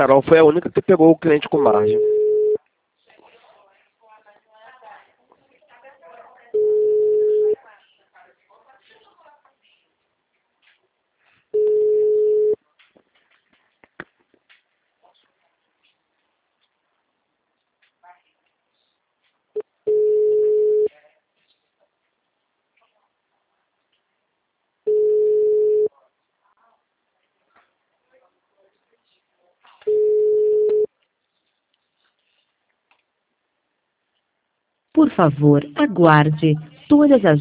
Carol foi a única que pegou o cliente com margem. Por favor, aguarde. Todas as